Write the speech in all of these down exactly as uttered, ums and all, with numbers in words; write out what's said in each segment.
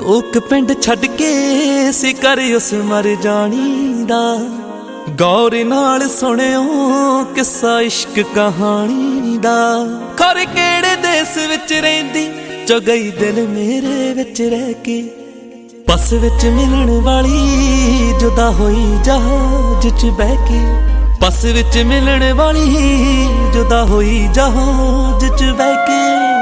Coke पिंड छड्ड के सी कर उस मर जानी दा। गौर नाल सुनियो किस्सा इश्क कहानी दा। खर केड़े देस विच रहिंदी जो गई दिल मेरे विच रह के। बस विच मिलन वाली जुदा होई जहाज च बह के। बस विच मिलन वाली जुदा होई जहाज च बह के।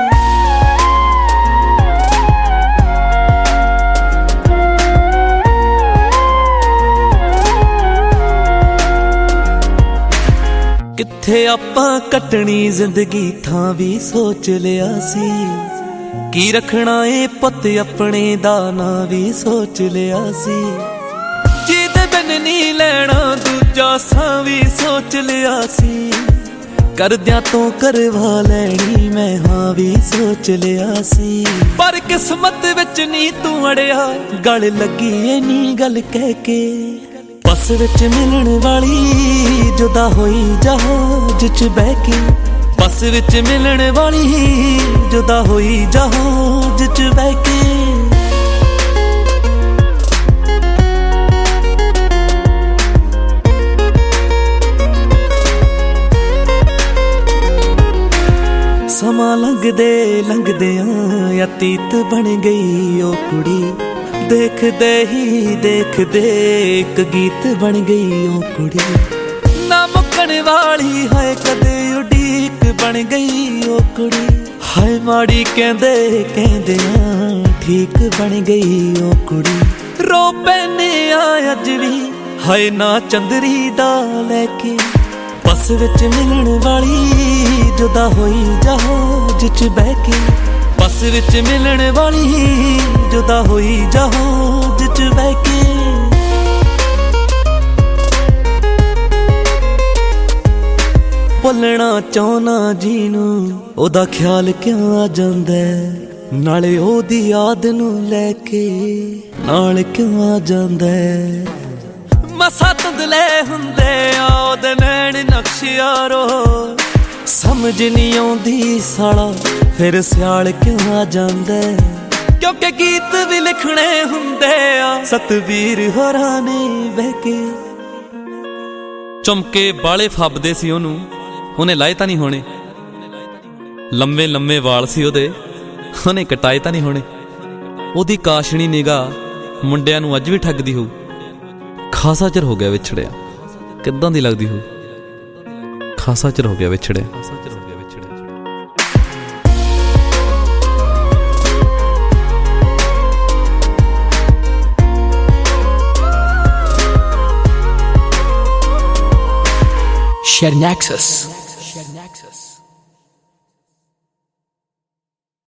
किथे आपां कटनी जिंदगी थां भी सोच लिया सी। की रखना ए पुत अपने दा नां भी सोच लिया सी। जीदे बिन नहीं लैना दूजा सां भी सोच लिया सी। करदियां तो करवा लैनी मैं हां भी सोच लिया सी। पर किस्मत विच नहीं तू अड़िया गल लगी इन्नी गल कह के। बस विच मिलन वाली जुदा होई जहाज च बह के। बस विच मिलन वाली जुदा होई जहाज च बह के। समा लंघदे लंघदियां अतीत बन गई ओ कुड़ी। देखदे ही देखदे एक गीत बन गई ओ कुड़ी। ना मुक्कण वाली है कदे उड़ीक बन गई ओ कुड़ी। हाय माड़ी कहंदे कहंदियां ठीक बन गई ओ कुड़ी। रो पैने अज भी हाय ना चंदरी दा लैके। बस विच मिलन वाली जुदा होई जहाज च बह के। बस विच मिलन वाली जुदा होई जहाज च बह के। भुलना चाहना जीनू ओदा ख्याल क्यों आ जांदा। नाले ओदी याद नू लैके नाल क्यों आ जांदा। मसा तुंदले हुंदे ओदे नैन नक्श यारो। समझ नहीं आउंदी साला फिर सियाल क्यों आ जांदा। क्योंकि गीत भी लिखने हुंदे आ सतवीर होरां ने बह के। चुमके बाले फबदे सी ओनू ओने लाए तां नहीं होने। लम्मे लम्मे वाल सी ओदे ओने कटाए तां नहीं होने। ओदी काशनी निगाह मुंडियां नू अज भी ठगदी होऊ। खासा चिर हो गया विछड़िया किद्दां दी लगदी होऊ। खासा चिर हो गया विछड़िया। Shared Nexus.